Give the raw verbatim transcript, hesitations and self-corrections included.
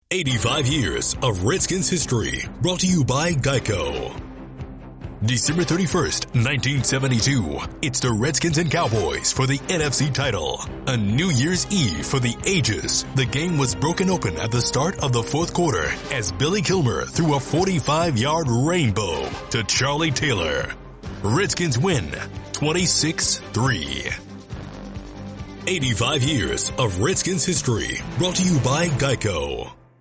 eighty-five years of Redskins history, brought to you by Geico. December thirty-first, nineteen seventy-two, it's the Redskins and Cowboys for the N F C title. A New Year's Eve for the ages. The game was broken open at the start of the fourth quarter as Billy Kilmer threw a forty-five-yard rainbow to Charlie Taylor. Redskins win twenty-six three. eighty-five years of Redskins history, brought to you by Geico.